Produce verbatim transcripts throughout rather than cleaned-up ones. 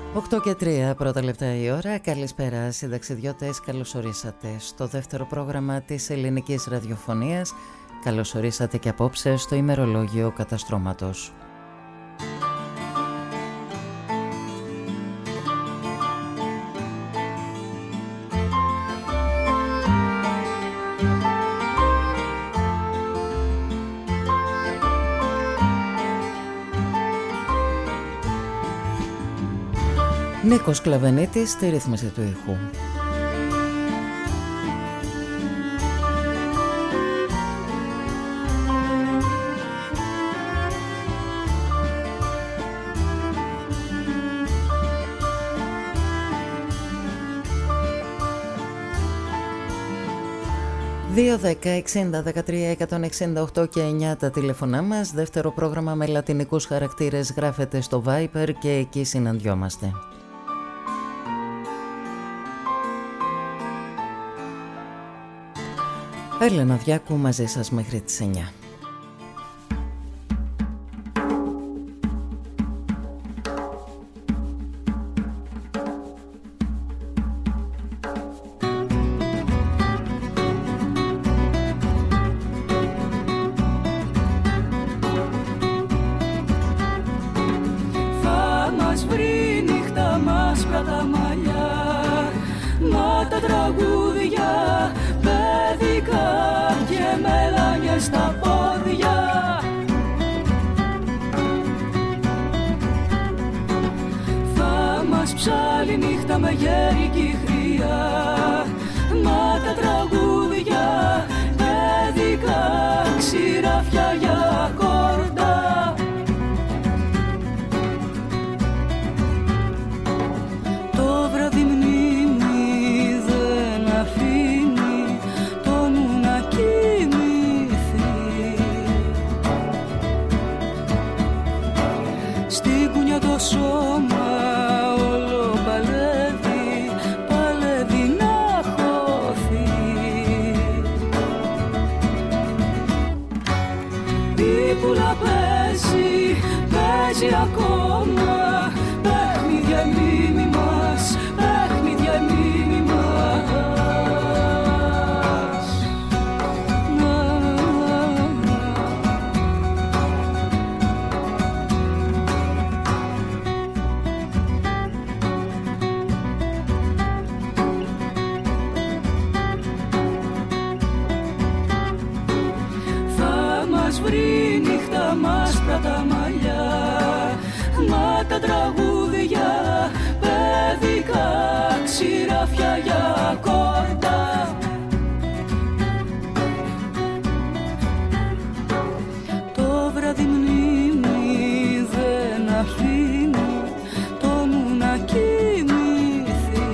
οκτώ και τρία πρώτα λεπτά η ώρα. Καλησπέρα συνταξιδιώτες, καλώς ορίσατε στο δεύτερο πρόγραμμα της ελληνικής ραδιοφωνίας. Καλώς ορίσατε και απόψε στο ημερολόγιο καταστρώματος. Νίκος Κλαβενίτης στη ρύθμιση του ήχου. δύο δέκα εξήντα δεκατρία εκατόν εξήντα οκτώ και εννιά τα τηλεφωνά μας. Δεύτερο πρόγραμμα με λατινικούς χαρακτήρες γράφεται στο Viber και εκεί συναντιόμαστε. Έλενα Διάκου μαζί σας μέχρι τις εννιά. Θα μας βρει νύχτα μας τα μαλλιά, μα τα τραγούδια παιδικά και μελάνιες στα πόδια. Θα μας ψάλει νύχτα με γέρικη χρειά, μα τα τραγούδια παιδικά ξηράφια για κόρτα. Το βράδυ μνήμη δεν αφήνει το νου να κοιμηθεί. Στην κουνιά το σώμα όλο παλεύει, παλεύει να χωθεί. Η πουλα παίζει, παίζει ακόμα, παιχνίδια μνήμη μας, παιχνίδια μνήμη μας. Να, να, να. Θα μας βρει νύχτα μας τα μαλλιά, μα τα τραγούδια παιδικά ξηράφια για κόρτα. Το βράδυ μνήμη δεν αφήνει το νου να κοιμηθεί.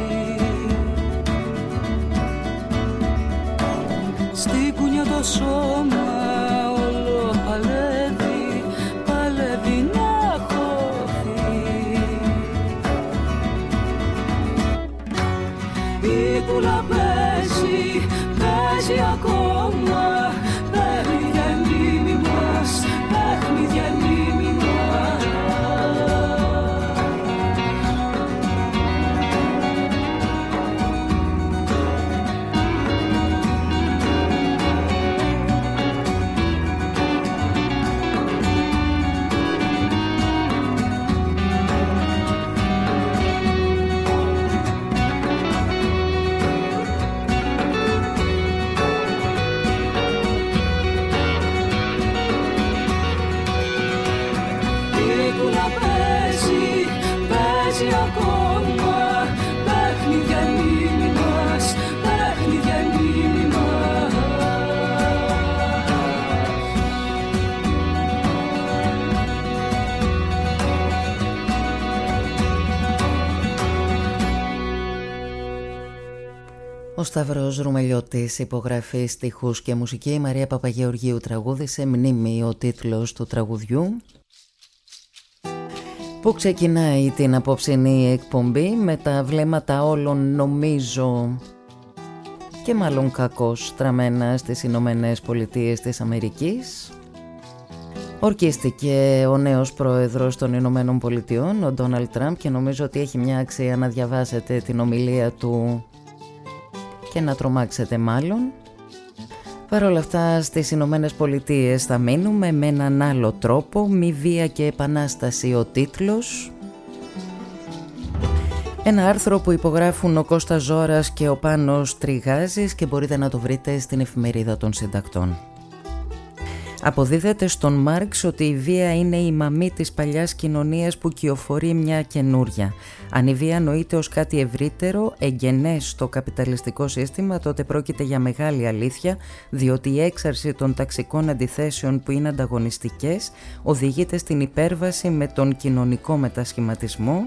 Στην κουνιά το σώμα όλο παλεύει, παλεύει να χωθεί. Η πουλα παίζει, παίζει ακόμα, παιχνίδια μνήμη μας, παιχνίδια μνήμη μας. Ο Σταύρος Ρουμελιώτης υπογραφεί στιχούς και μουσική. Η Μαρία Παπαγεωργίου τραγούδισε. Μνήμη ο τίτλος του τραγουδιού, που ξεκινάει την απόψινή εκπομπή με τα βλέμματα όλων, νομίζω, και μάλλον κακώς στραμμένα στις Ηνωμένες Πολιτείες της Αμερικής. Ορκίστηκε ο νέος πρόεδρος των Ηνωμένων Πολιτειών, ο Ντόναλντ Τραμπ, και νομίζω ότι έχει μια αξία να διαβάσετε την ομιλία του και να τρομάξετε μάλλον. Παρ' όλα αυτά, στις Ηνωμένες Πολιτείες θα μείνουμε με έναν άλλο τρόπο, «Μη βία και επανάσταση» ο τίτλος. Ένα άρθρο που υπογράφουν ο Κώστας Ζώρας και ο Πάνος Τριγάζης και μπορείτε να το βρείτε στην Εφημερίδα των Συντακτών. Αποδίδεται στον Μάρξ ότι η βία είναι η μαμή της παλιάς κοινωνίας που κυοφορεί μια καινούρια. Αν η βία νοείται ως κάτι ευρύτερο, εγγενές στο καπιταλιστικό σύστημα, τότε πρόκειται για μεγάλη αλήθεια, διότι η έξαρση των ταξικών αντιθέσεων που είναι ανταγωνιστικές οδηγείται στην υπέρβαση με τον κοινωνικό μετασχηματισμό.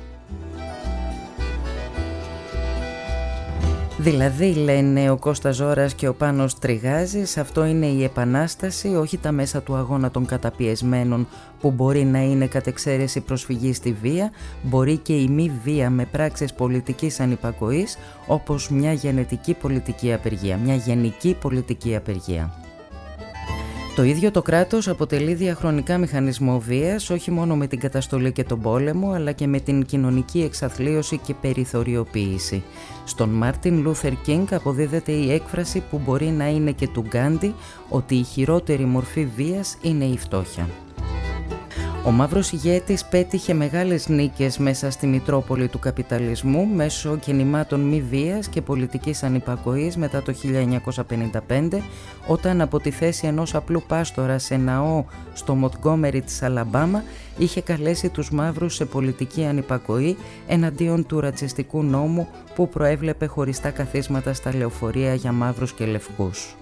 Δηλαδή, λένε ο Κώστας Ζώρας και ο Πάνος Τριγάζης, αυτό είναι η επανάσταση, όχι τα μέσα του αγώνα των καταπιεσμένων που μπορεί να είναι κατ' εξαίρεση προσφυγή στη βία, μπορεί και η μη βία με πράξεις πολιτικής ανυπακοής, όπως μια γενετική πολιτική απεργία, μια γενική πολιτική απεργία. Το ίδιο το κράτος αποτελεί διαχρονικά μηχανισμό βίας, όχι μόνο με την καταστολή και τον πόλεμο, αλλά και με την κοινωνική εξαθλίωση και περιθωριοποίηση. Στον Μάρτιν Λούθερ Κίνγκ αποδίδεται η έκφραση που μπορεί να είναι και του Γκάντι, ότι η χειρότερη μορφή βίας είναι η φτώχεια. Ο μαύρος ηγέτης πέτυχε μεγάλες νίκες μέσα στη Μητρόπολη του καπιταλισμού μέσω κινημάτων μη βίας και πολιτικής ανυπακοής μετά το χίλια εννιακόσια πενήντα πέντε, όταν από τη θέση ενός απλού πάστορα σε ναό στο Μοντγκόμερι της Αλαμπάμα είχε καλέσει τους μαύρους σε πολιτική ανυπακοή εναντίον του ρατσιστικού νόμου που προέβλεπε χωριστά καθίσματα στα λεωφορεία για μαύρους και λευκούς.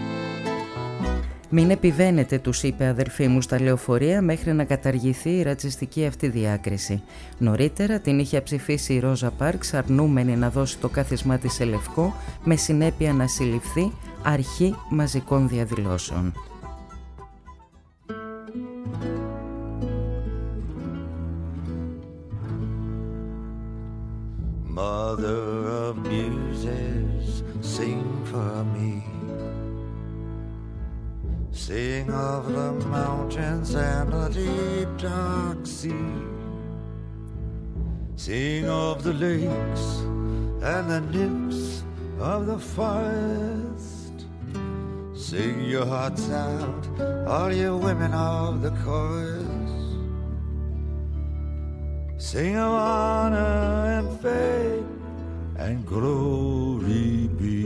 «Μην επιβαίνετε», τους είπε αδερφοί μου, στα λεωφορεία μέχρι να καταργηθεί η ρατσιστική αυτή διάκριση. Νωρίτερα την είχε ψηφίσει η Ρόζα Πάρξ, αρνούμενη να δώσει το κάθισμά της σε λευκό, με συνέπεια να συλληφθεί, αρχή μαζικών διαδηλώσεων. Mother of muses, sing for me. Sing of the mountains and the deep dark sea. Sing of the lakes and the nymphs of the forest. Sing your hearts out, all you women of the chorus. Sing of honor and fame and glory be.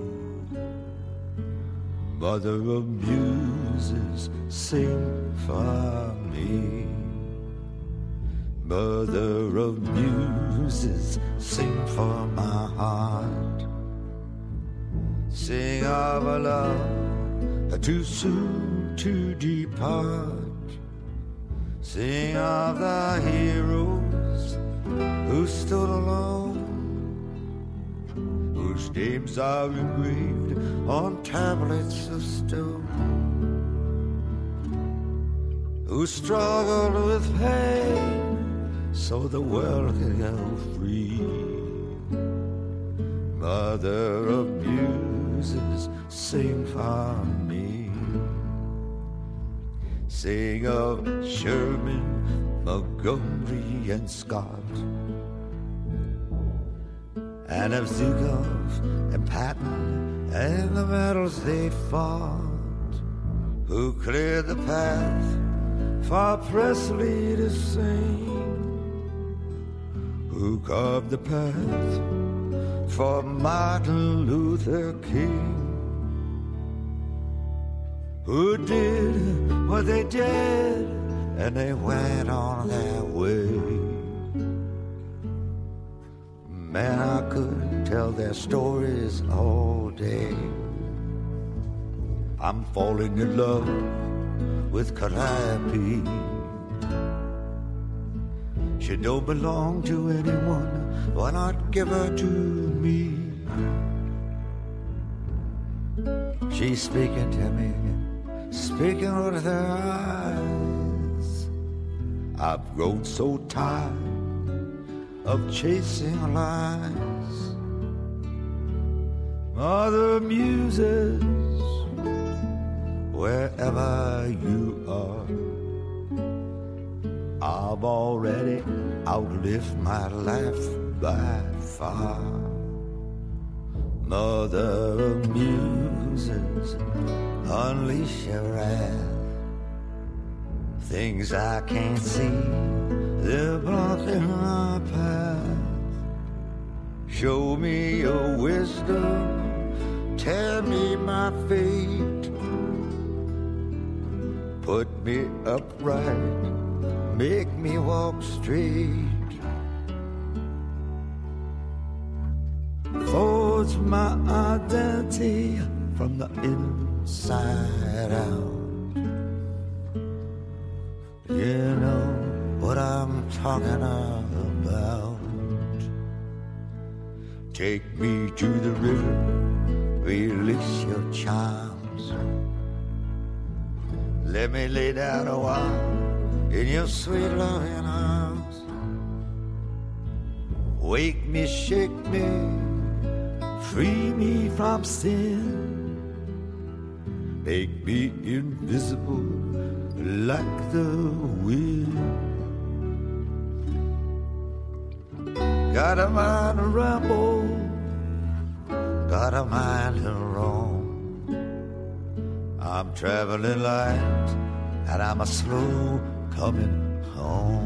Mother of muses, sing for me. Mother of muses, sing for my heart. Sing of a love too soon to depart. Sing of the heroes who stood alone, whose names are engraved on tablets of stone, who struggled with pain so the world could go free. Mother of muses, sing for me. Sing of Sherman, Montgomery, and Scott, and of Zukov and Patton and the battles they fought, who cleared the path for Presley to sing, who carved the path for Martin Luther King, who did what they did and they went on their way. Man, I could tell their stories all day. I'm falling in love with Calliope. She don't belong to anyone, why not give her to me? She's speaking to me, speaking with her eyes. I've grown so tired of chasing lies. Mother muses, wherever you are, I've already outlived my life by far. Mother of muses, unleash your wrath. Things I can't see, they're blocking my path. Show me your wisdom, tell me my fate. Put me upright, make me walk straight. Forge my identity from the inside out. You know what I'm talking about. Take me to the river, release your charms. Let me lay down a while in your sweet loving arms. Wake me, shake me, free me from sin. Make me invisible like the wind. Got a mind to ramble, got a mind to roam. I'm traveling light and I'm a slow coming home.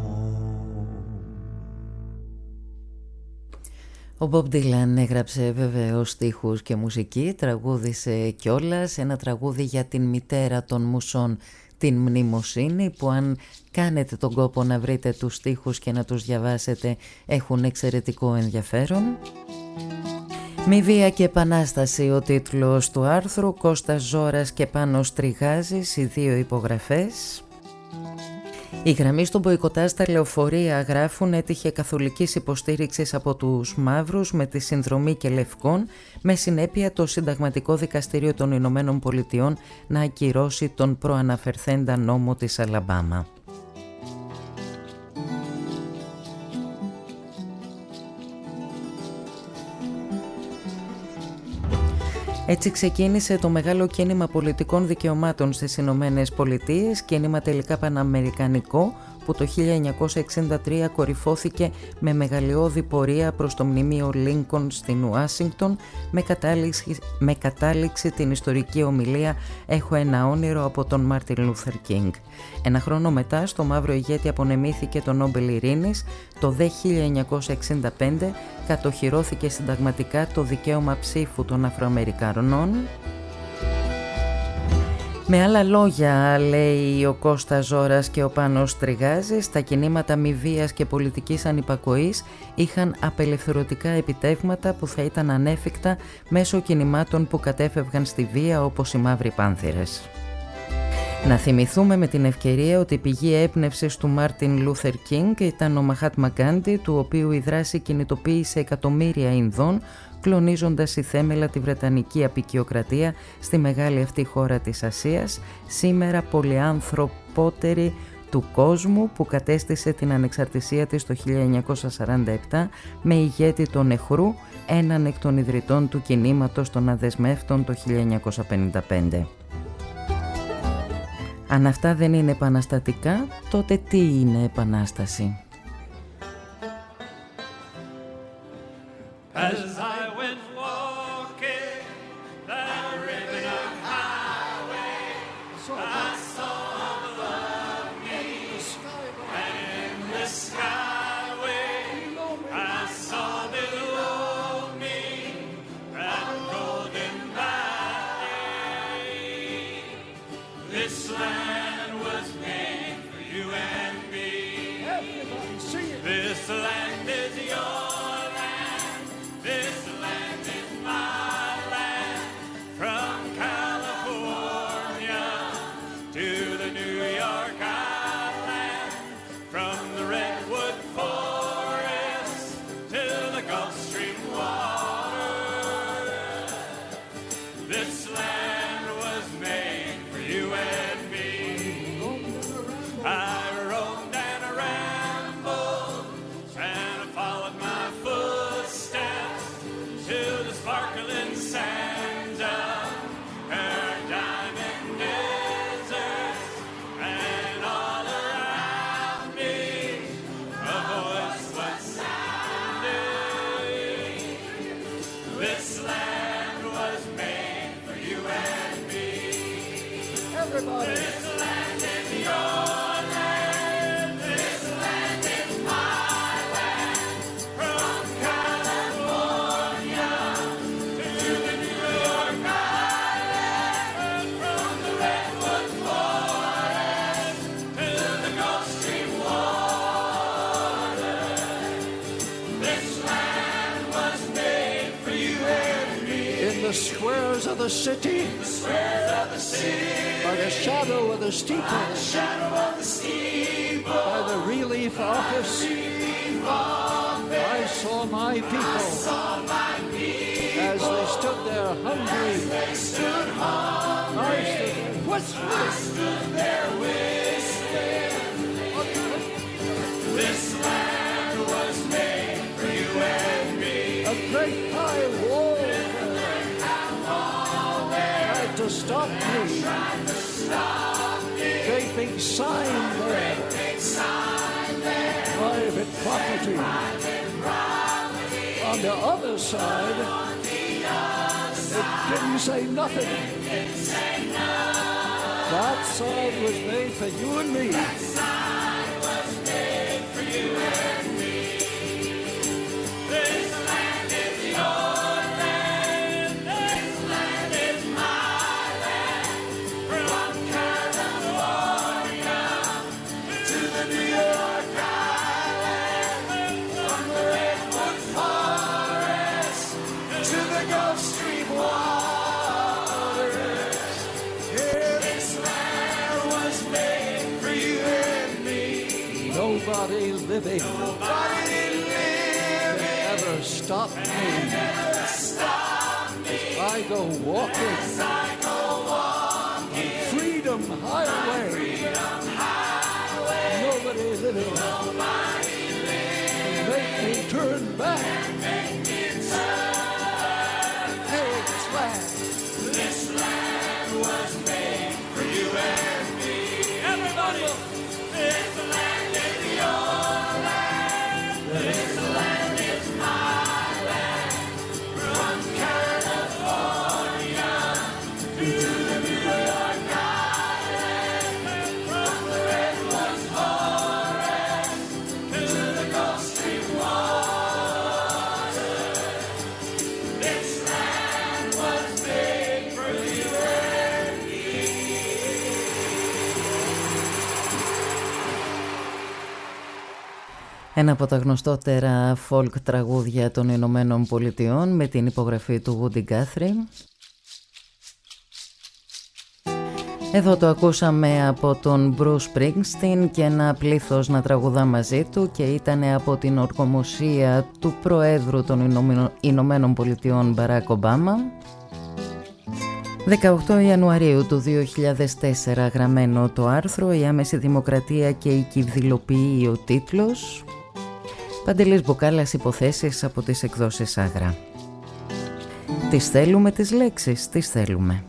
Ο Bob Dylan έγραψε βεβαίως στίχους και μουσική, τραγούδισε κιόλας ένα τραγούδι για την μητέρα των μουσών, την Μνημοσύνη, που αν κάνετε τον κόπο να βρείτε τους στίχους και να τους διαβάσετε έχουν εξαιρετικό ενδιαφέρον. «Μη βία και επανάσταση» ο τίτλος του άρθρου, Κώστας Ζώρας και Πάνος Τριγάζης, οι δύο υπογραφές. Η γραμμή στον μποϊκοτάζ στα λεωφορεία, γράφουν, έτυχε καθολικής υποστήριξης από τους μαύρους με τη συνδρομή και λευκών, με συνέπεια το Συνταγματικό Δικαστήριο των Ηνωμένων Πολιτειών να ακυρώσει τον προαναφερθέντα νόμο της Αλαμπάμα. Έτσι ξεκίνησε το μεγάλο κίνημα πολιτικών δικαιωμάτων στις Ηνωμένες Πολιτείες, κίνημα τελικά παναμερικανικό που το χίλια εννιακόσια εξήντα τρία κορυφώθηκε με μεγαλειώδη πορεία προς το μνημείο Λίνκον στην Ουάσιγκτον, με κατάληξη, με κατάληξη την ιστορική ομιλία «Έχω ένα όνειρο» από τον Μάρτιν Λούθερ Κίνγκ. Ένα χρόνο μετά στο μαύρο ηγέτη απονεμήθηκε το Νόμπελ Ειρήνης. Το δε χίλια εννιακόσια εξήντα πέντε κατοχυρώθηκε συνταγματικά το δικαίωμα ψήφου των Αφροαμερικανών. Με άλλα λόγια, λέει ο Κώστας Ζώρας και ο Πάνος Τριγάζης, τα κινήματα μη βίας και πολιτικής ανυπακοής είχαν απελευθερωτικά επιτεύγματα που θα ήταν ανέφικτα μέσω κινημάτων που κατέφευγαν στη βία, όπως οι Μαύροι Πάνθηρες. Να θυμηθούμε με την ευκαιρία ότι η πηγή έμπνευσης του Μάρτιν Λούθερ Κίνγκ ήταν ο Μαχάτμα Γκάντι, του οποίου η δράση κινητοποίησε εκατομμύρια Ινδών, κλονίζοντας η θέμελα τη Βρετανική αποικιοκρατία στη μεγάλη αυτή χώρα της Ασίας, σήμερα πολυανθρωπότερη του κόσμου, που κατέστησε την ανεξαρτησία της το χίλια εννιακόσια σαράντα επτά με ηγέτη τον Νεχρού, έναν εκ των ιδρυτών του κινήματος των Αδεσμεύτων το χίλια εννιακόσια πενήντα πέντε. Αν αυτά δεν είναι επαναστατικά, τότε τι είναι επανάσταση? As I went walking that ribbon of highway, I saw above me, and in the skyway, I saw below me that golden valley. This land was made for you and me. Everybody sing it. This land is yours. This land is mine. everybody. This land is your land. This land is my land. From California to the New York Island. From the Redwood Forest to the Gulf Stream water. This land was made for you and me. In the squares of the city, The squares of the city, by the shadow of the steeple, the shadow of the steeple, by the relief office, I saw my people saw my people as they stood there hungry. they stood hungry. I stood there whistling. Stood there whistling. This land was made for you and me. A great high wall tried to stop me. Great big sign there. Private property. On the other side, it didn't say nothing. That side was made for you and me. This land is your land. This land is my land. From California to the New York Island. From the Redwood Forest to the Gulf Stream waters. Yeah, this land was made for you and me. Nobody living Nobody living ever stopped me. stop me. I go walking I go walking on Freedom Highway. Nobody living. Make me turn back. Hey, this land. This land was made for you and me. Everybody, this land is your land. This land is my land. From California to the New York Island. From the Redwood Forest to the Gulf Stream water. This land was made for you and me. Ένα από τα γνωστότερα folk τραγούδια των Ηνωμένων Πολιτειών με την υπογραφή του Woody Guthrie. Εδώ το ακούσαμε από τον Bruce Springsteen και ένα πλήθος να τραγουδά μαζί του και ήταν από την ορκομοσία του Προέδρου των Ηνωμένων Πολιτειών Μπαράκ Ομπάμα. δεκαοκτώ Ιανουαρίου του δύο χιλιάδες τέσσερα γραμμένο το άρθρο «Η άμεση δημοκρατία και η κυβδηλοποιεί» ο τίτλος. Παντελής Μπουκάλας, υποθέσεις από τις εκδόσεις Άγρα. Τις θέλουμε τις λέξεις, τις θέλουμε.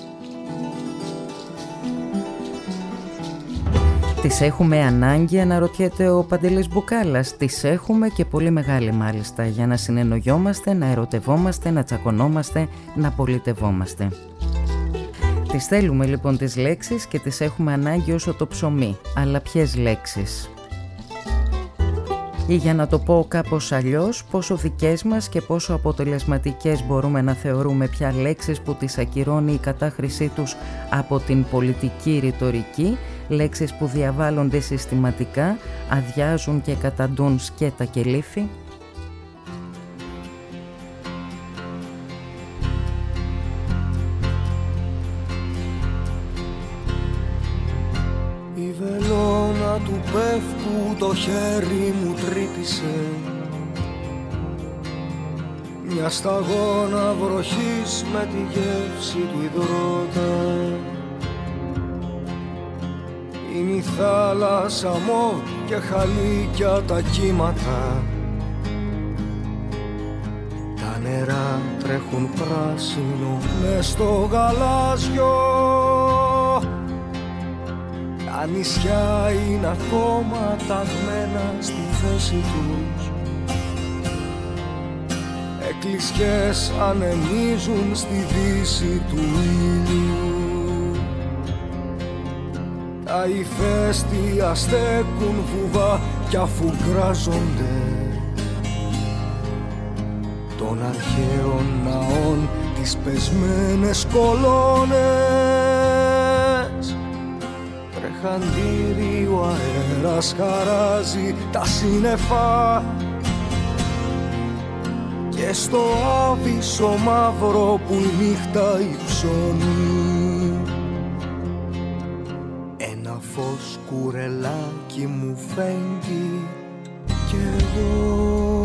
Τις έχουμε ανάγκη, αναρωτιέται ο Παντελής Μπουκάλας. Τις έχουμε και πολύ μεγάλη μάλιστα, για να συνεννοιόμαστε, να ερωτευόμαστε, να τσακωνόμαστε, να πολιτευόμαστε. Τις θέλουμε λοιπόν τις λέξεις και τις έχουμε ανάγκη όσο το ψωμί. Αλλά ποιες λέξεις? Ή για να το πω κάπως αλλιώς, πόσο δικές μας και πόσο αποτελεσματικές μπορούμε να θεωρούμε πια λέξεις που τις ακυρώνει η κατάχρησή τους από την πολιτική ρητορική, λέξεις που διαβάλλονται συστηματικά, αδειάζουν και καταντούν σκέτα και λύφη. Η βελόνα του πεύκου το χέρι μου τρύπησε, μια σταγόνα βροχής με τη γεύση του υδρότα. Είναι η θάλασσα μοβ και χαλίκια τα κύματα, τα νερά τρέχουν πράσινο μες στο γαλάζιο. Τα νησιά είναι ακόμα ταγμένα στη θέση τους, εκκλησιές ανεμίζουν στη δύση του ήλιου. Τα ηφαίστεια στέκουν βουβά κι αφουγκράζονται των αρχαίων ναών τις πεσμένες κολόνες. Τρεχαντήρι ο αέρας χαράζει τα σύννεφα και στο άβυσσο μαύρο που η νύχτα υψώνει ένα φως κουρελάκι μου φέγγει κι εγώ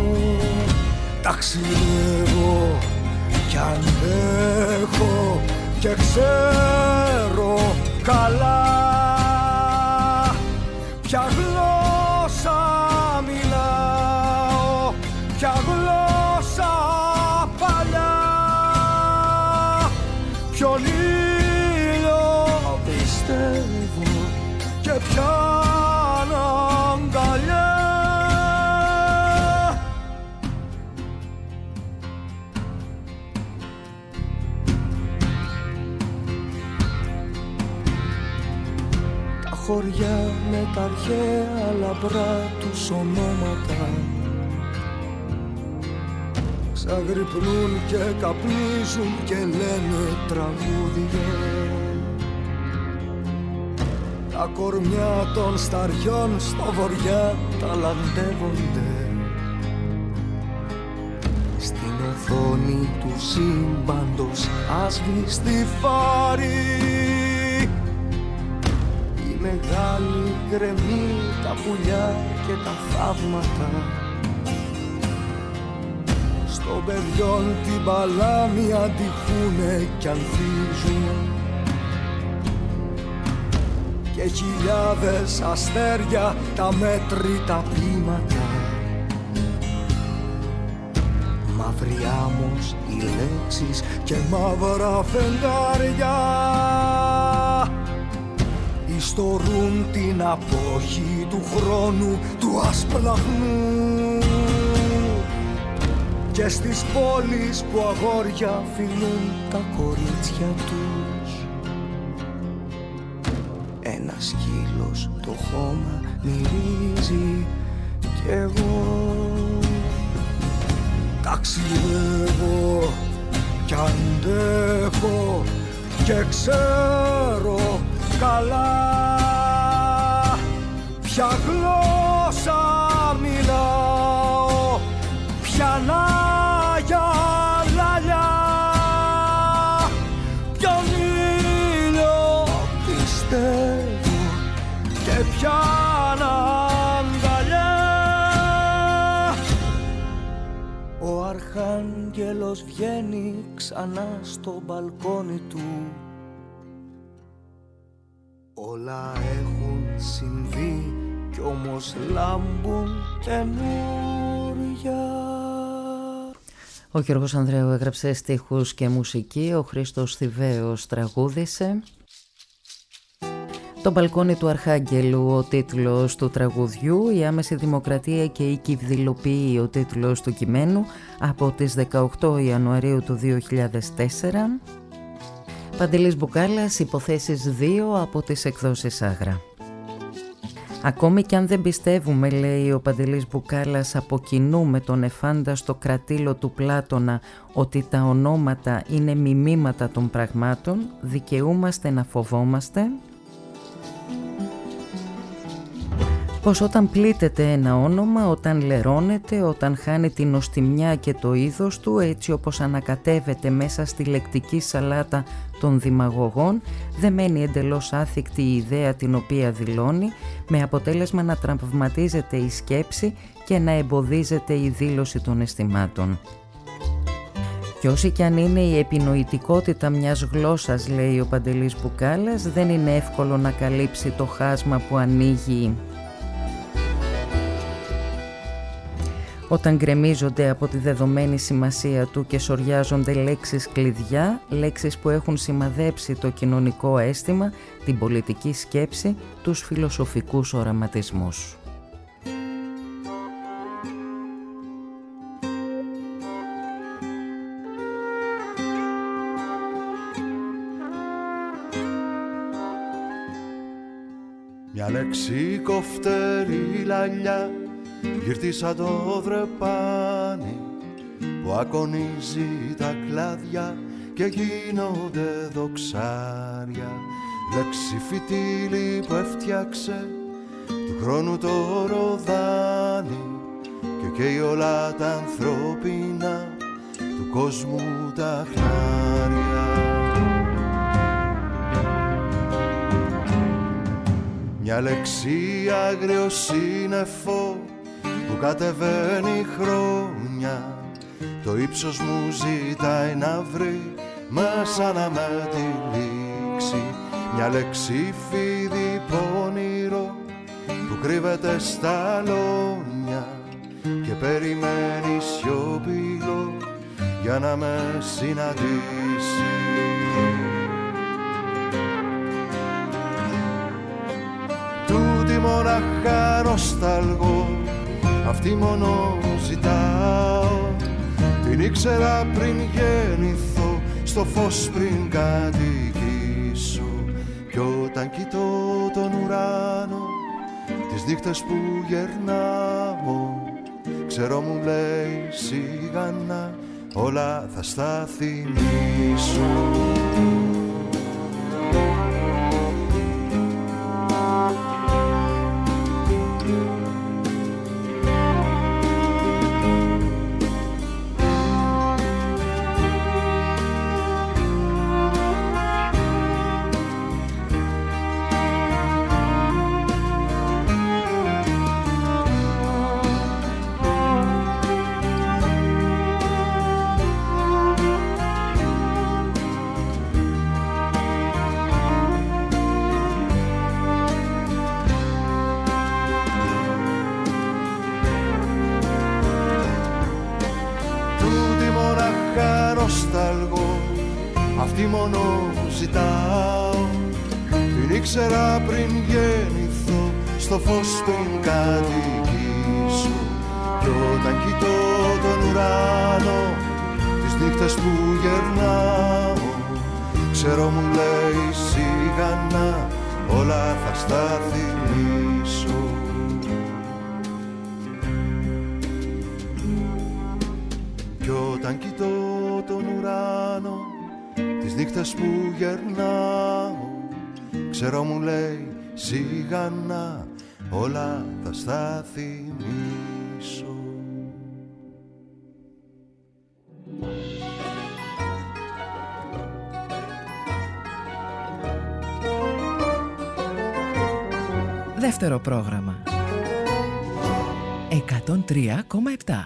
ταξιδεύω κι αντέχω και ξέρω καλά ποια γλώσσα μιλάω, ποια γλώσσα παλιά, ποιον ήλιο πιστεύω και ποια αγκαλιά. Χωριά με τα αρχαία λαμπρά τους ονόματα ξαγρυπνούν και καπνίζουν και λένε τραγούδια. Τα κορμιά των σταριών στο βοριά ταλαντεύονται στην οθόνη του σύμπαντος άσβηστη φάρη. Μεγάλη γκρεμή τα πουλιά και τα θαύματα στον παιδιών την παλάμη αντιχούνε κι ανθίζουν και χιλιάδες αστέρια τα μέτρητα ποίηματα. Μαύρη άμμος οι λέξεις και μαύρα φεγγάρια ιστορούν την απόχη του χρόνου του ασπλαχνού και στις πόλεις που αγόρια φιλούν τα κορίτσια τους ένα σκύλος το χώμα μυρίζει κι εγώ ταξιδεύω κι αντέχω και ξέρω καλά ποια γλώσσα μιλάω, ποια νάγια λαλιά, ποιον ήλιο πιστεύω και ποια αγκαλιά. Ο αρχάγγελος βγαίνει ξανά στο μπαλκόνι του. Όλα έχουν συμβεί κι όμως λάμπουν καινούρια. Ο Γιώργος Ανδρέου έγραψε στίχους και μουσική, ο Χρήστος Θηβαίος τραγούδισε. Το μπαλκόνι του Αρχάγγελου ο τίτλος του τραγουδιού, η άμεση δημοκρατία και η κυβδηλοποίη ο τίτλος του κειμένου, από τις δεκαοκτώ Ιανουαρίου του δύο χιλιάδες τέσσερα. Παντελής Μπουκάλας, υποθέσεις δύο από τις εκδόσεις Άγρα. Ακόμη κι αν δεν πιστεύουμε, λέει ο Παντελής Μπουκάλας, από κοινού με τον εφάνταστο κρατήλο του Πλάτωνα, ότι τα ονόματα είναι μιμήματα των πραγμάτων, δικαιούμαστε να φοβόμαστε πως όταν πλήττεται ένα όνομα, όταν λερώνεται, όταν χάνει την νοστιμιά και το είδος του, έτσι όπως ανακατεύεται μέσα στη λεκτική σαλάτα των δημαγωγών, δεν μένει εντελώς άθικτη η ιδέα την οποία δηλώνει, με αποτέλεσμα να τραυματίζεται η σκέψη και να εμποδίζεται η δήλωση των αισθημάτων. Κι όσοι κι αν είναι η επινοητικότητα μιας γλώσσας, λέει ο Παντελής Μπουκάλας, δεν είναι εύκολο να καλύψει το χάσμα που ανοίγει όταν γκρεμίζονται από τη δεδομένη σημασία του και σωριάζονται λέξεις κλειδιά, λέξεις που έχουν σημαδέψει το κοινωνικό αίσθημα, την πολιτική σκέψη, τους φιλοσοφικούς οραματισμούς. Μια λέξη κοφτερή λαλιά, γυρτή σαν το βρεπάνι, που ακονίζει τα κλάδια και γίνονται δοξάρια. Λέξη φυτίλη που έφτιαξε του χρόνου το ροδάνι και καίει όλα τα ανθρώπινα του κόσμου τα χνάρια. Μια λέξη άγριο σύννεφο που κατεβαίνει χρόνια, το ύψος μου ζητάει να βρει μέσα να με τυλίξει. Μια λέξη φίδι πονηρό που κρύβεται στα λόνια και περιμένει σιωπηλό για να με συναντήσει. Τούτη μοναχά νοσταλγώ, αυτή μόνο ζητάω. Την ήξερα πριν γεννηθώ, στο φως πριν κατοικήσω. Κι όταν κοιτώ τον ουρανό, τις νύχτες που γερνάω, ξέρω μου λέει σιγανά όλα θα στα θυμίσω. Αυτή μόνο ζητάω. Την ήξερα πριν γεννηθώ, στο φως πριν κατοικήσω. Κι όταν κοιτώ τον ουρανό, τις νύχτες που γερνάω, ξέρω μου λέει σιγανά όλα θα στα θυμίσω. Κι όταν κοιτώ τον ουρανό, τις νύχτες που γερνάω, ξέρω μου λέει σιγανά όλα θα στα θυμίσω. Δεύτερο πρόγραμμα εκατόν τρία κόμμα επτά.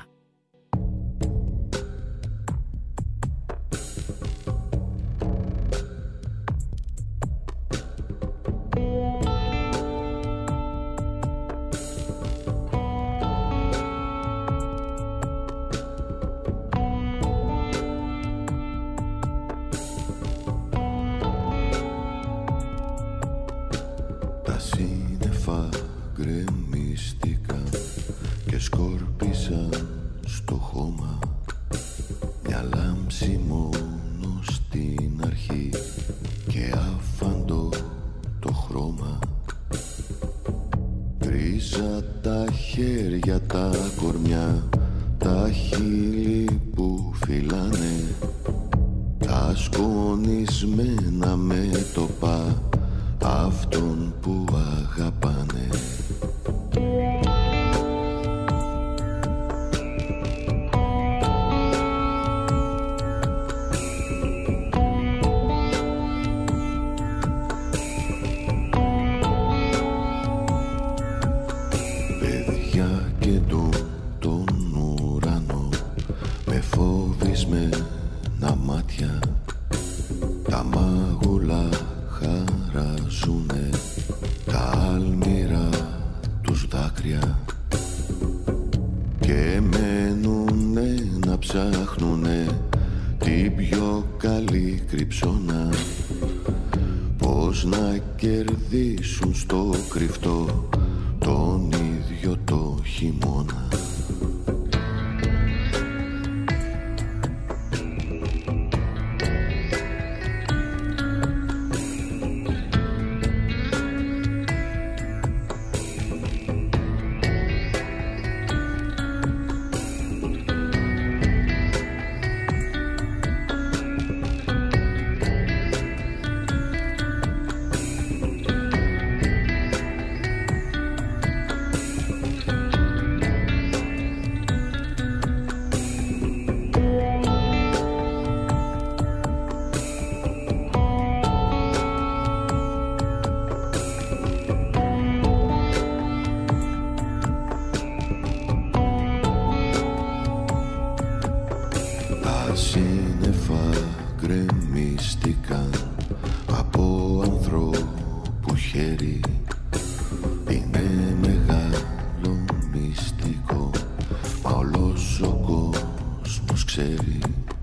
σύννεφα γκρεμίστηκαν από ανθρώπου χέρι. Είναι μεγάλο μυστικό, μα όλος ο κόσμος ξέρει.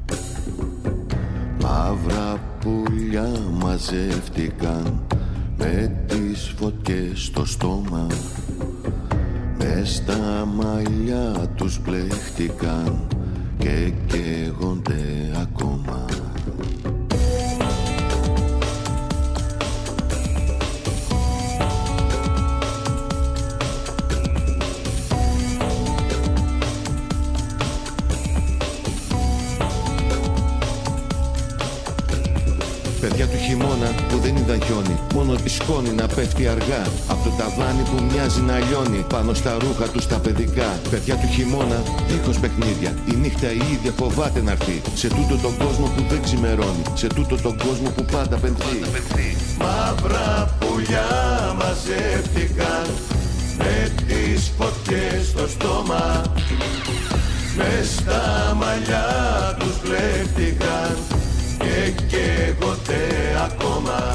Μαύρα πουλιά μαζεύτηκαν με τις φωτιές στο στόμα. Μες στα μαλλιά τους πλέχτηκαν και καίγονται ακόμα. Παιδιά του χειμώνα που δεν είδα χιόνι, μόνο τη σκόνη να πέφτει αργά από το ταβάνι που μοιάζει να λιώνει πάνω στα ρούχα του τα παιδικά. Παιδιά του χειμώνα, δίχως παιχνίδια, η νύχτα η ίδια φοβάται να έρθει σε τούτο τον κόσμο που δεν ξημερώνει, σε τούτο τον κόσμο που πάντα πενθεί. Μαύρα πουλιά μαζεύτηκαν με τις φωτιές στο στόμα. Μες στα μαλλιά τους πλέχτηκαν και καίγονται ακόμα.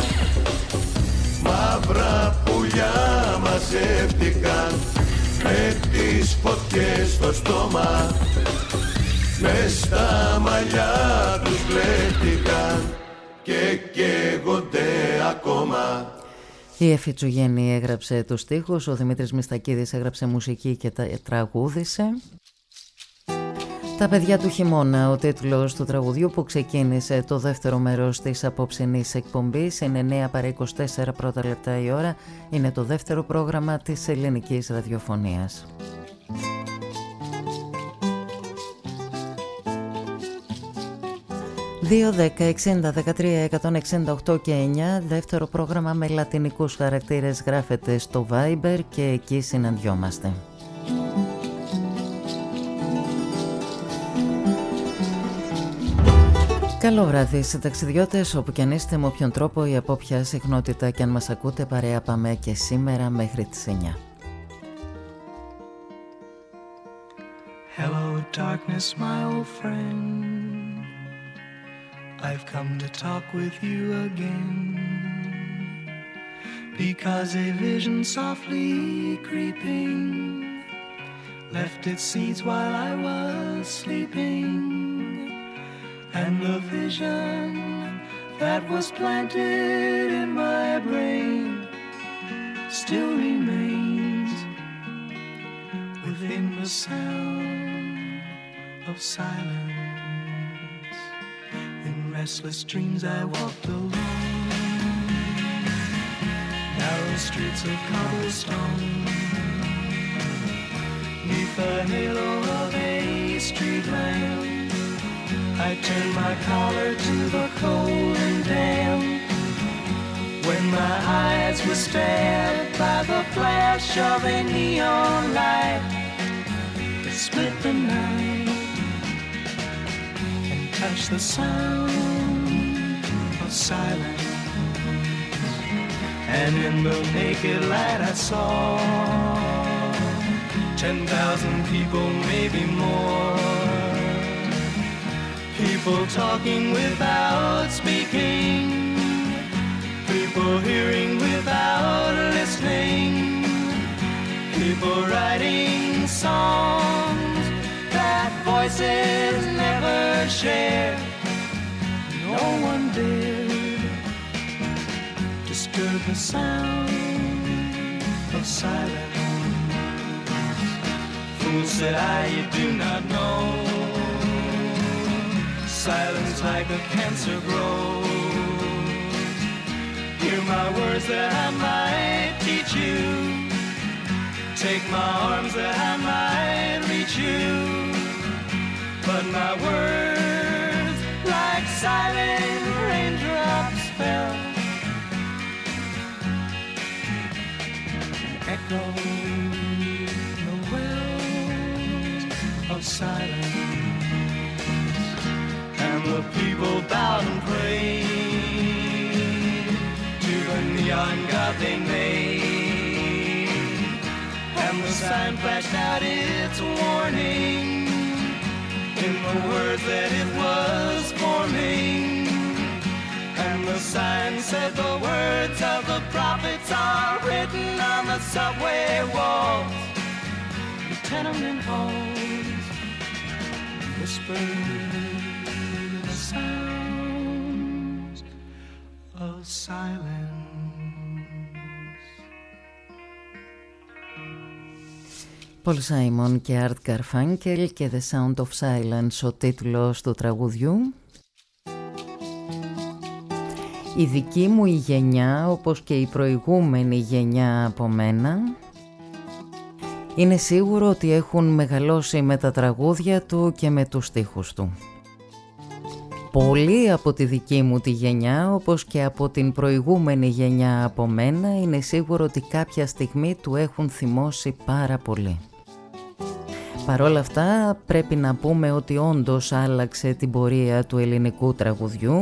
Μαύρα πουλιά μαζεύτηκαν με τις φωτιές στο στόμα. Μες στα μαλλιά τους πλέχτηκαν και καίγονται ακόμα. Η Εφη Τσουγέννη έγραψε τους στίχους, ο Δημήτρης Μιστακίδης έγραψε μουσική και τα τραγούδισε. Τα παιδιά του χειμώνα, ο τίτλος του τραγουδιού που ξεκίνησε το δεύτερο μέρος της απόψινής εκπομπής. Είναι εννέα παρά είκοσι τέσσερα πρώτα λεπτά η ώρα. Είναι το δεύτερο πρόγραμμα της ελληνικής ραδιοφωνίας. δύο δέκα εξήντα δεκατρία εκατόν εξήντα οκτώ και εννιά. Δεύτερο πρόγραμμα με λατινικούς χαρακτήρες γράφεται στο Viber και εκεί συναντιόμαστε. Καλό βράδυ συνταξιδιώτες, όπου κι αν είστε, με όποιον τρόπο ή από όποια συχνότητα και αν μας ακούτε, παρέα πάμε και σήμερα μέχρι τις εννιά. Hello darkness, my old friend. I've come to talk with you again, because a vision softly creeping left its seeds while I was sleeping. And the vision that was planted in my brain still remains within the sound of silence. In restless dreams I walked alone, narrow streets of cobblestone, neath the halo of a street lamp. I turned my collar to the cold and damp, when my eyes were stabbed by the flash of a neon light that split the night and touched the sound of silence. And in the naked light I saw ten thousand people, maybe more. People talking without speaking, people hearing without listening, people writing songs that voices never share. No one dared disturb the sound of silence. Fool, said I, you do not know, silence like a cancer grows. Hear my words that I might teach you, take my arms that I might reach you, but my words like silent raindrops fell, echoed the wells of silence. And the people bowed and prayed to the neon god they made, and the sign flashed out its warning in the words that it was coming. And the sign said the words of the prophets are written on the subway walls, the tenement halls, whispering the sounds of silence. Paul Simon και Art Garfunkel και The Sound of Silence, ο τίτλος του τραγουδιού. Η δική μου η γενιά, όπως και η προηγούμενη γενιά από μένα, είναι σίγουρο ότι έχουν μεγαλώσει με τα τραγούδια του και με τους στίχους του. Πολλοί από τη δική μου τη γενιά, όπως και από την προηγούμενη γενιά από μένα, είναι σίγουρο ότι κάποια στιγμή του έχουν θυμώσει πάρα πολύ. Παρ' όλα αυτά πρέπει να πούμε ότι όντως άλλαξε την πορεία του ελληνικού τραγουδιού.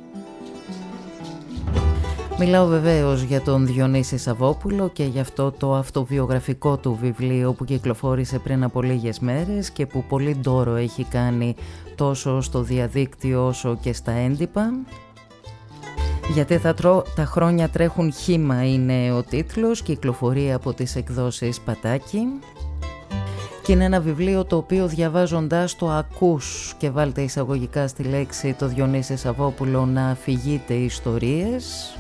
Μιλάω βεβαίως για τον Διονύση Σαββόπουλο και για αυτό το αυτοβιογραφικό του βιβλίο που κυκλοφόρησε πριν από λίγες μέρες και που πολύ ντόρο έχει κάνει τόσο στο διαδίκτυο όσο και στα έντυπα. Γιατί τα, τρο... τα χρόνια τρέχουν χύμα είναι ο τίτλος, κυκλοφορεί από τις εκδόσεις Πατάκη. Και είναι ένα βιβλίο το οποίο διαβάζοντάς το ακούς και βάλτε εισαγωγικά στη λέξη το Διονύση Σαββόπουλο να αφηγείτε ιστορίες,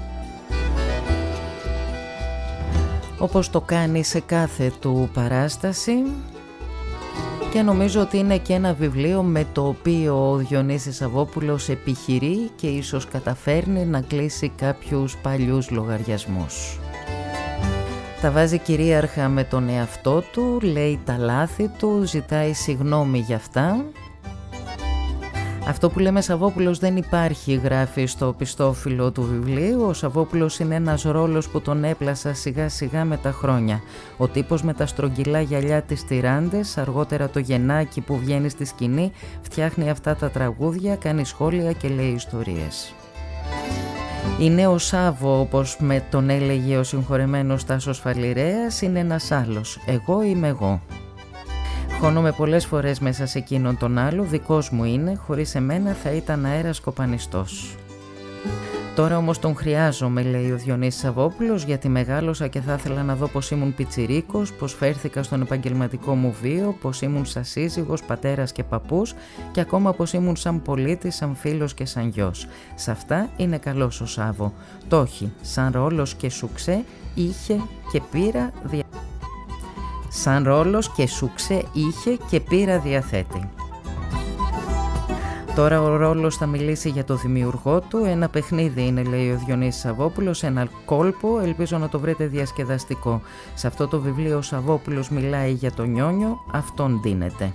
όπως το κάνει σε κάθε του παράσταση, και νομίζω ότι είναι και ένα βιβλίο με το οποίο ο Διονύσης Σαββόπουλος επιχειρεί και ίσως καταφέρνει να κλείσει κάποιους παλιούς λογαριασμούς. Τα βάζει κυρίαρχα με τον εαυτό του, λέει τα λάθη του, ζητάει συγγνώμη για αυτά. Αυτό που λέμε Σαββόπουλος δεν υπάρχει, γράφει στο πιστόφυλλο του βιβλίου. Ο Σαββόπουλος είναι ένας ρόλος που τον έπλασα σιγά σιγά με τα χρόνια. Ο τύπος με τα στρογγυλά γυαλιά της τυράντες, αργότερα το γεννάκι που βγαίνει στη σκηνή, φτιάχνει αυτά τα τραγούδια, κάνει σχόλια και λέει ιστορίες. Είναι ο Σάββο, όπως με τον έλεγε ο συγχωρεμένος Τάσος Φαλιρέας, είναι ένας άλλος. Εγώ είμαι εγώ. Χώνομαι πολλές φορές μέσα σε εκείνον τον άλλο, δικός μου είναι, χωρίς εμένα θα ήταν αέρας κοπανιστός. Τώρα όμως τον χρειάζομαι, λέει ο Διονύσης Σαββόπουλος, γιατί μεγάλωσα και θα ήθελα να δω πως ήμουν πιτσιρίκος, πως φέρθηκα στον επαγγελματικό μου βίο, πως ήμουν σαν σύζυγος, πατέρας και παππούς και ακόμα πως ήμουν σαν πολίτης, σαν φίλος και σαν γιος. Σε αυτά είναι καλός ο Σάββο. Το έχει, σαν ρόλος και σουξέ είχε και πήρα δια... Σαν ρόλος και σουξέ είχε και πήρα διαθέτη. Τώρα ο ρόλος θα μιλήσει για το δημιουργό του, ένα παιχνίδι είναι, λέει ο Διονύσης Σαββόπουλος, ένα κόλπο, ελπίζω να το βρείτε διασκεδαστικό. Σε αυτό το βιβλίο ο Σαββόπουλος μιλάει για το Νιόνιο, αυτόν δίνεται.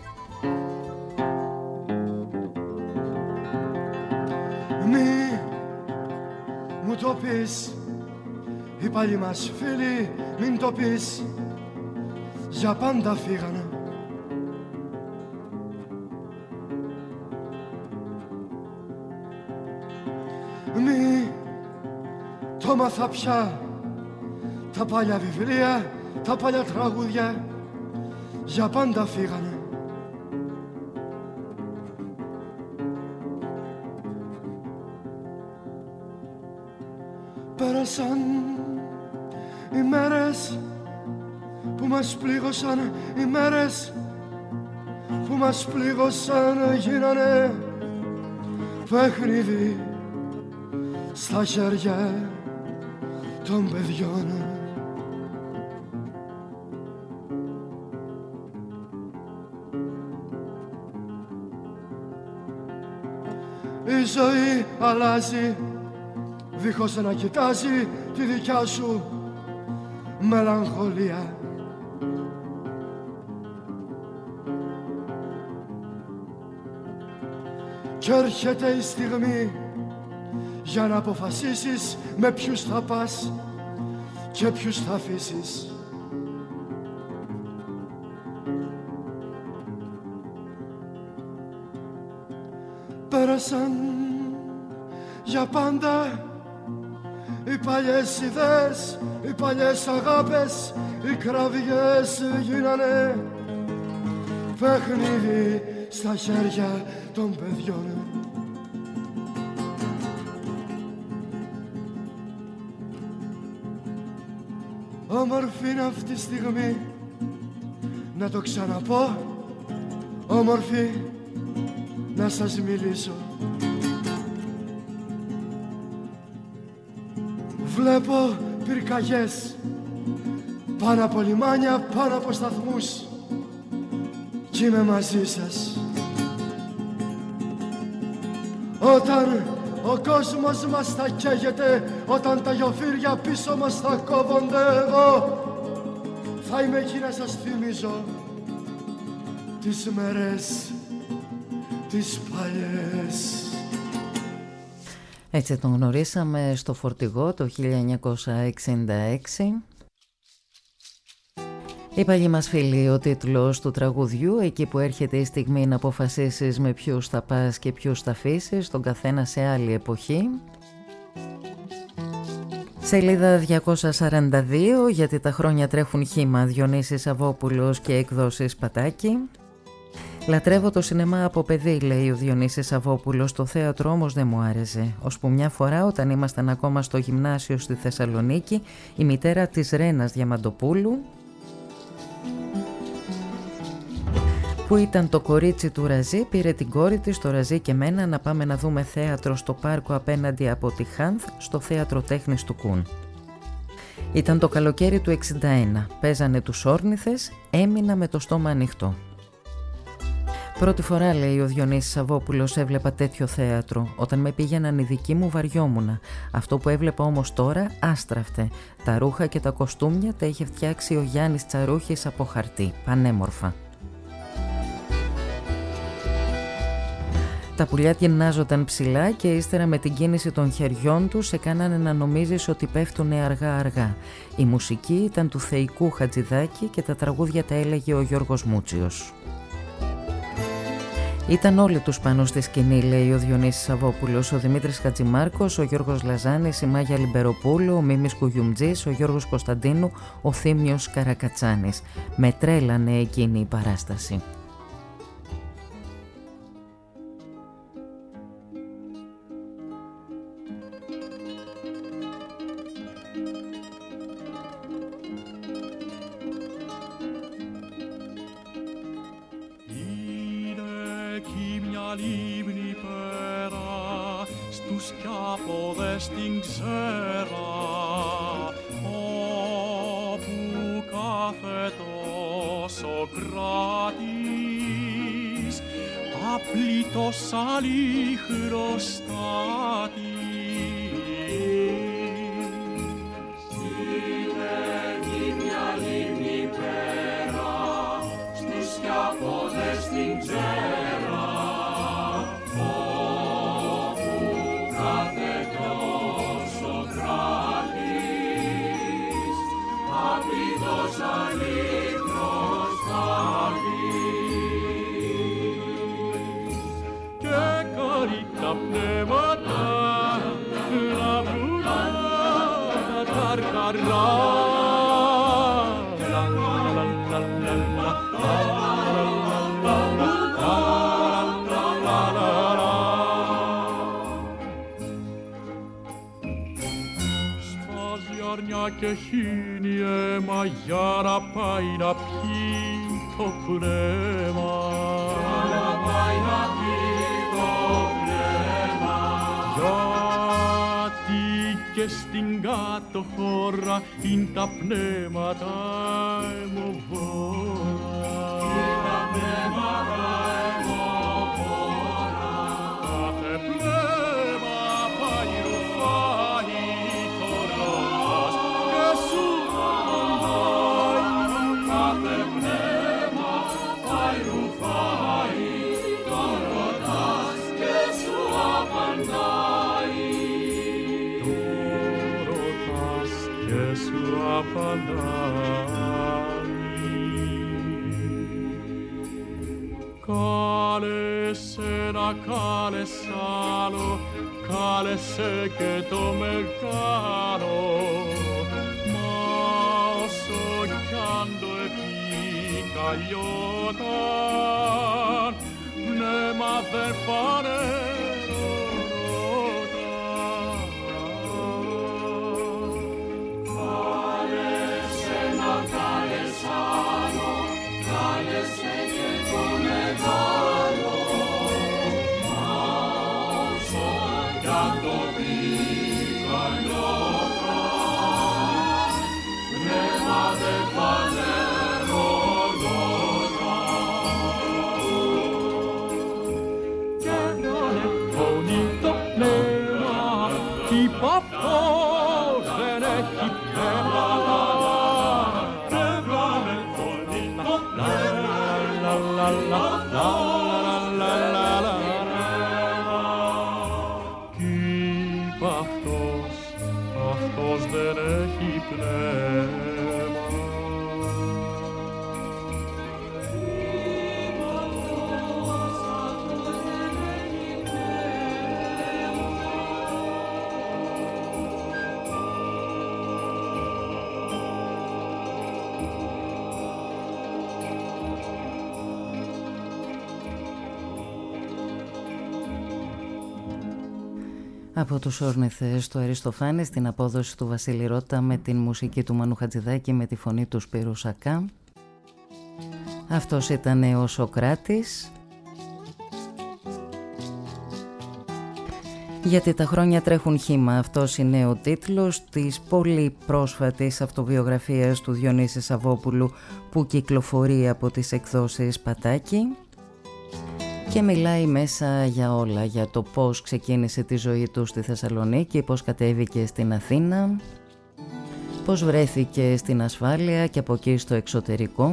Μη μου το πεις, οι παλιοί μας φίλοι, μην το πεις, για πάντα φύγανε. Μη το μάθα πια, τα παλιά βιβλία, τα παλιά τραγούδια, για πάντα φύγανε. Πέρασαν οι μέρες που μας πλήγωσαν, οι μέρες που μας πλήγωσαν, γίνανε παιχνίδι στα χέρια των παιδιών. Η ζωή αλλάζει δίχως να κοιτάζει τη δικιά σου μελαγχολία. Κι έρχεται η στιγμή για να αποφασίσεις με ποιους θα πας και ποιους θα αφήσεις. Πέρασαν για πάντα οι παλιές ιδέες, οι παλιές αγάπες, οι κραυγές γίνανε παιχνίδι στα χέρια των παιδιών. Όμορφη είναι αυτή τη στιγμή, να το ξαναπώ. Όμορφη να σας μιλήσω. Βλέπω πυρκαγιές πάνω από λιμάνια, πάνω από σταθμούς κι είμαι μαζί σας. Όταν ο κόσμος μας θα καίγεται, όταν τα γιοφύρια πίσω μας θα κόβονται, εγώ θα είμαι εκεί να σας θυμίζω τις μέρες τις παλιές. Έτσι τον γνωρίσαμε στο φορτηγό το χίλια εννιακόσια εξήντα έξι. Η παλιή μας φίλη, ο τίτλος του τραγουδιού, εκεί που έρχεται η στιγμή να αποφασίσεις με ποιους θα πας και ποιους θα αφήσεις, τον καθένα σε άλλη εποχή. Σελίδα διακόσια σαράντα δύο, γιατί τα χρόνια τρέχουν χύμα, Διονύσης Σαββόπουλος και εκδόσεις Πατάκη. Λατρεύω το σινεμά από παιδί, λέει ο Διονύσης Σαββόπουλος, το θέατρο όμως δεν μου άρεσε. Ώσπου μια φορά, όταν ήμασταν ακόμα στο γυμνάσιο στη Θεσσαλονίκη, η μητέρα της Ρένας Διαμαντοπούλου, που ήταν το κορίτσι του Ραζί, πήρε την κόρη της, το Ραζί και μένα, να πάμε να δούμε θέατρο στο πάρκο απέναντι από τη Χάνθ, στο θέατρο τέχνης του Κουν. Ήταν το καλοκαίρι του εξήντα ένα, παίζανε τους Όρνηθες, έμεινα με το στόμα ανοιχτό. Πρώτη φορά, λέει ο Διονύσης Σαββόπουλος, έβλεπα τέτοιο θέατρο. Όταν με πήγαιναν οι δικοί μου βαριόμουνα. Αυτό που έβλεπα όμως τώρα άστραφτε. Τα ρούχα και τα κοστούμια τα είχε φτιάξει ο Γιάννης Τσαρούχης από χαρτί, πανέμορφα. Τα πουλιά γυμνάζονταν ψηλά και ύστερα με την κίνηση των χεριών τους σε κάνανε να νομίζεις ότι πέφτουνε αργά αργά. Η μουσική ήταν του Θεϊκού Χατζηδάκη και τα τραγούδια τα έλεγε ο Γιώργος Μούτσιος. Ήταν όλοι τους πάνω στη σκηνή, λέει ο Διονύσης Σαββόπουλος, ο Δημήτρης Χατζημάρκος, ο Γιώργος Λαζάνης, η Μάγια Λιμπεροπούλου, ο Μίμης Κουγιουμτζής, ο Γιώργος Κωνσταντίνου, ο Θήμιος Καρακατσάνης. Με τρέλανε εκείνη η παράσταση. Λίμνη πέρα στους κιάποδες την ξέρα, όπου κάθετος ο Κράτης απλήτως αλήχρος στάτης. Είναι εκεί μια λίμνη πέρα στους κιάποδες την ξέρα, τα πνεύματα να βουλά τα καρκαρλά. Σπάζει αρνιά και χύνει αίμα για να πάει να πιει το πνεύμα. Για να πάει να πιει το πνεύμα. Γιατί και στην κάτω χώρα είναι τα πνεύματα αιμοβόρα. Είναι τα πνεύματα αιμοβόρα. Κάθε πνεύμα πάει ρουφάει το ρωτάς και σου απαντάει. Κάθε πνεύμα πάει ρουφάει το ρωτάς και σου απαντάει. Το ρωτάς και σου απαντάει. Κάλεσε να κάλες άλλο, κάλεσε και το μεγάλο, μα όσο κι αν το επικαλιόταν, πνεύμα δεν φανερώταν. Κάλεσε Από τους Όρνηθες του Αριστοφάνη στην απόδοση του Βασίλη Ρώτα με την μουσική του Μανού Χατζηδάκη με τη φωνή του Σπύρου Σακά. Αυτός ήταν ο Σοκράτης. Γιατί τα χρόνια τρέχουν χύμα, αυτός είναι ο τίτλος της πολύ πρόσφατης αυτοβιογραφίας του Διονύση Σαββόπουλου που κυκλοφορεί από τις εκδόσεις Πατάκη. Και μιλάει μέσα για όλα, για το πώς ξεκίνησε τη ζωή του στη Θεσσαλονίκη, πώς κατέβηκε στην Αθήνα, πώς βρέθηκε στην ασφάλεια και από εκεί στο εξωτερικό.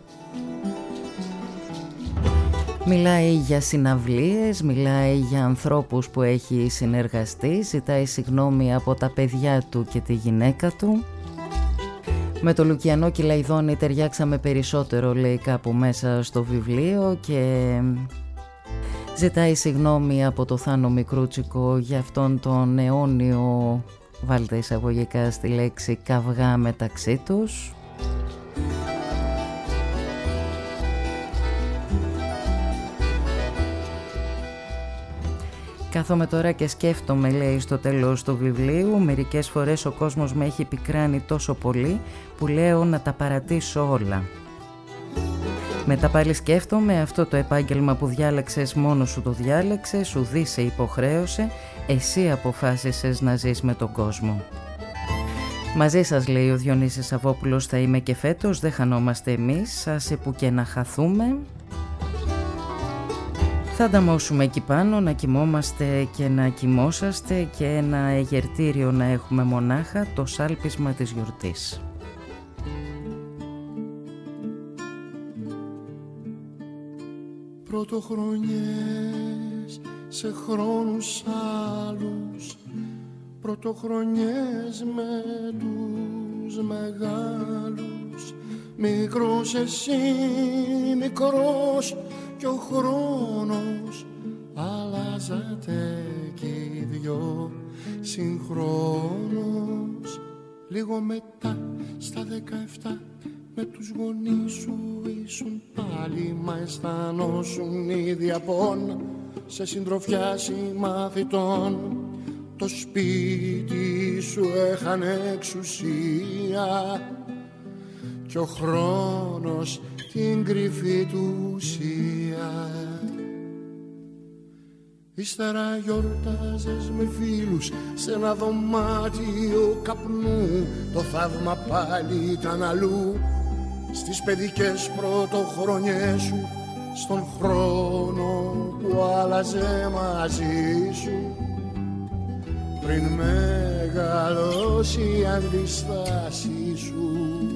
Μιλάει για συναυλίες, μιλάει για ανθρώπους που έχει συνεργαστεί, ζητάει συγγνώμη από τα παιδιά του και τη γυναίκα του. Με το Λουκιανό Κυλαϊδόνη ταιριάξαμε περισσότερο, λέει κάπου μέσα στο βιβλίο, και ζητάει συγγνώμη από το Θάνο Μικρούτσικο για αυτόν τον αιώνιο, βάλτε εισαγωγικά στη λέξη, καυγά μεταξύ τους. Κάθομαι τώρα και σκέφτομαι, λέει στο τέλος του βιβλίου, μερικές φορές ο κόσμος με έχει πικράνει τόσο πολύ που λέω να τα παρατήσω όλα. Μετά πάλι σκέφτομαι, αυτό το επάγγελμα που διάλεξες μόνος σου το διάλεξες, ουδής σε υποχρέωσε, εσύ αποφάσισες να ζεις με τον κόσμο. Μαζί σας, λέει ο Διονύσης Σαββόπουλος, θα είμαι και φέτος, δεν χανόμαστε εμείς, άσε που και να χαθούμε. Θα ανταμώσουμε εκεί πάνω, να κοιμόμαστε και να κοιμόσαστε και ένα εγερτήριο να έχουμε μονάχα, το σάλπισμα της γιορτής. Πρωτοχρονιές σε χρόνους άλλους, πρωτοχρονιές με τους μεγάλους. Μικρός εσύ, μικρός κι ο χρόνος, αλλάζατε κι οι δυο συγχρόνως. Λίγο μετά στα δεκαεφτά με τους γονείς σου ήσουν πάλι, μα αισθανόσουν ήδη απόν σε συντροφιά συμμαθητών. Το σπίτι σου έχανε εξουσία κι ο χρόνος την κρυφή του ουσία. Ύστερα γιορτάζες με φίλους σε ένα δωμάτιο καπνού. Το θαύμα πάλι ήταν αλλού, στις παιδικές πρωτοχρονιές σου, στον χρόνο που άλλαζε μαζί σου. Πριν μεγαλώσει η αντιστάση σου.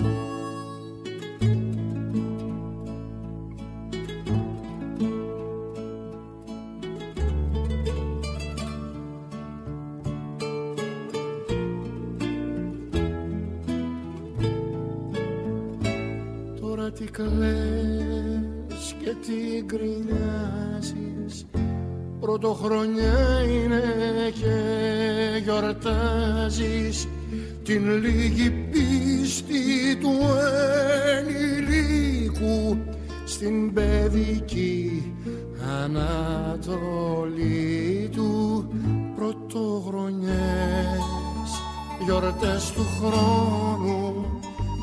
Τι κλαις και τι γκρινιάζεις, πρωτοχρονιά είναι και γιορτάζεις την λίγη πίστη του ενηλίκου στην παιδική ανατολή του. Πρωτοχρονιές, γιορτές του χρόνου,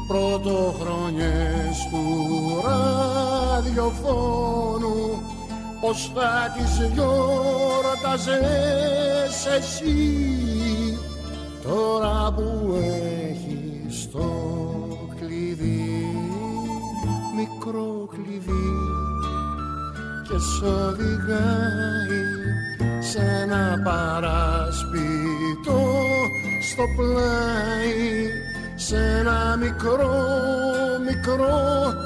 πρωτοχρονιές του ραδιοφώνου, πως θα τις γιόρταζες εσύ τώρα που έχεις το κλειδί, μικρό κλειδί, και σ' οδηγάει σ' ένα παράσπιτο στο πλάι, σε ένα μικρό μικρό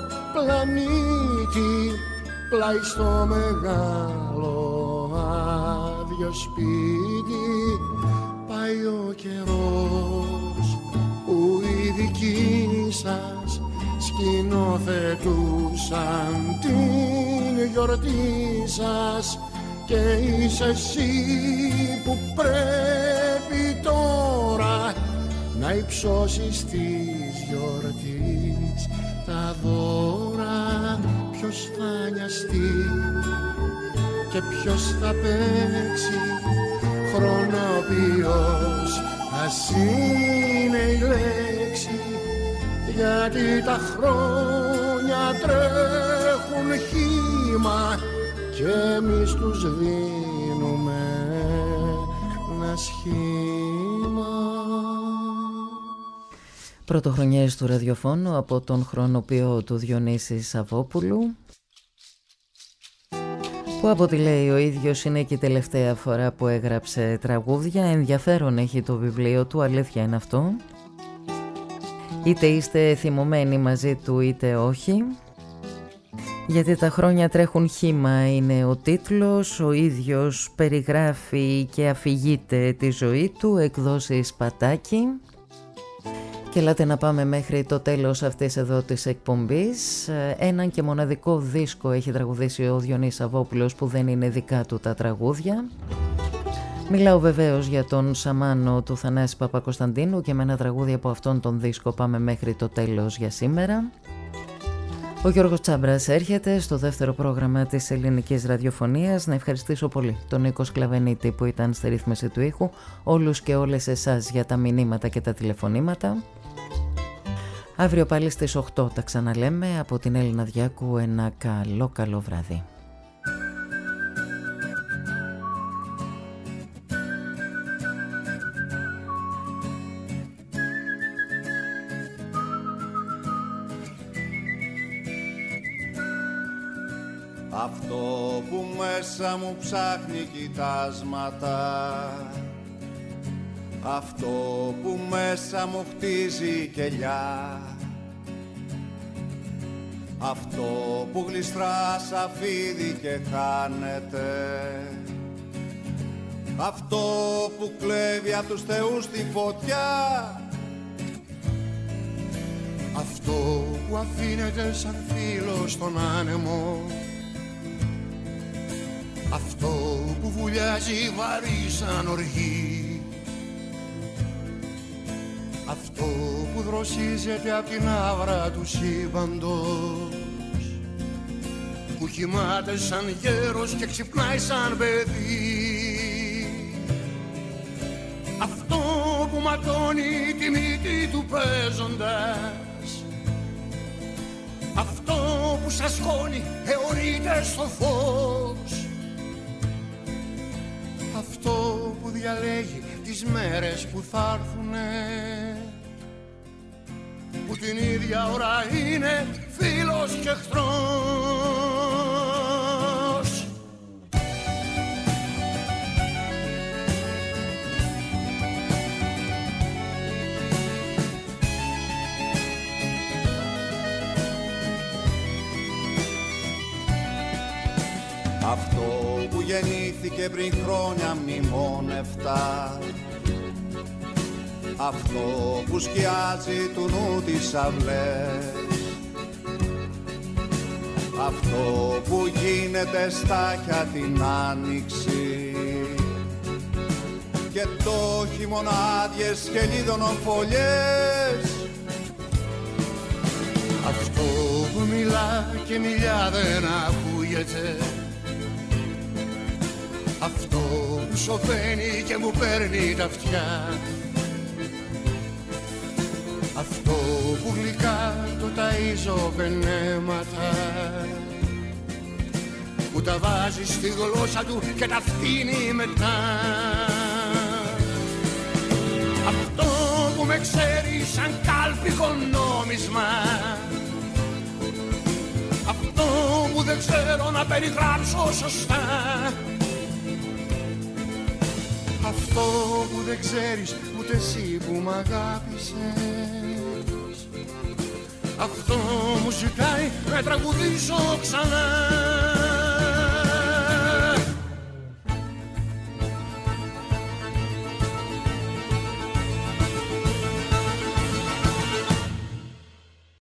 πλανήτη πλάι στο μεγάλο άδειο σπίτι. Πάει ο καιρός που οι δικοί σας σκηνοθετούσαν την γιορτή σας και είσαι εσύ που πρέπει τώρα να υψώσεις της γιορτής τα δώρα. Ποιος θα νοιαστεί και ποιος θα παίξει, χρονοποιός ας είναι η λέξη, γιατί τα χρόνια τρέχουν χύμα και εμείς τους δίνουμε ένα σχήμα. Πρωτοχρονιές του ραδιοφώνου από τον χρονοποιό του Διονύση Σαββόπουλου, που από ό,τι λέει ο ίδιος είναι και η τελευταία φορά που έγραψε τραγούδια. Ενδιαφέρον έχει το βιβλίο του, αλήθεια είναι αυτό. Είτε είστε θυμωμένοι μαζί του είτε όχι, γιατί τα χρόνια τρέχουν χύμα είναι ο τίτλος. Ο ίδιος περιγράφει και αφηγείται τη ζωή του, εκδόσεις Πατάκη. Και ελάτε να πάμε μέχρι το τέλος αυτής εδώ της εκπομπής. Έναν και μοναδικό δίσκο έχει τραγουδήσει ο Διονύσης Σαββόπουλος που δεν είναι δικά του τα τραγούδια. Μιλάω βεβαίως για τον Σαμάνο του Θανάση Παπακοσταντίνου και με ένα τραγούδι από αυτόν τον δίσκο πάμε μέχρι το τέλος για σήμερα. Ο Γιώργος Τσάμπρας έρχεται στο δεύτερο πρόγραμμα της ελληνικής ραδιοφωνίας. Να ευχαριστήσω πολύ τον Νίκο Σκλαβενίτη που ήταν στη ρύθμιση του ήχου, όλους και όλες εσάς για τα μηνύματα και τα τηλεφωνήματα. Αύριο πάλι στις οκτώ τα ξαναλέμε. Από την Έλληνα Διάκου ένα καλό καλό βράδυ. Αυτό που μέσα μου ψάχνει κοιτάσματα, αυτό που μέσα μου χτίζει κελιά, αυτό που γλιστρά σαν φίδι και χάνεται, αυτό που κλέβει απ' τους θεούς τη φωτιά, αυτό που αφήνεται σαν φίλο στον άνεμο, αυτό που βουλιάζει βαρύ σαν οργή, αυτό που δροσίζεται απ' την άβρα του σύμπαντος, που κοιμάται σαν γέρος και ξυπνάει σαν παιδί, αυτό που ματώνει τη μύτη του παίζοντας, αυτό που σας σκόνει αιωρείται στο φως, αυτό που διαλέγει τις μέρες που θα έρθουνε, που την ίδια ώρα είναι φίλος και εχθρός. Αυτό που γεννήθηκε πριν χρόνια μνημόνευτα, αυτό που σκιάζει του νου τις αυλές, αυτό που γίνεται στάχια την άνοιξη και το χειμωνάδιες χελίδωνων φωλιές, αυτό που μιλά και μιλιά δεν ακούγεται, αυτό που σωπαίνει και μου παίρνει τα αυτιά, αυτό που γλυκά το ταΐζω πενέματα, που που τα βάζει στη γλώσσα του και τα φτύνει μετά. Αυτό που με ξέρει σαν κάλπικο νόμισμα, αυτό που δεν ξέρω να περιγράψω σωστά, αυτό που δεν ξέρεις ούτε εσύ που μ' αγάπησες, αυτό μου ζητάει να τραγουδήσω ξανά.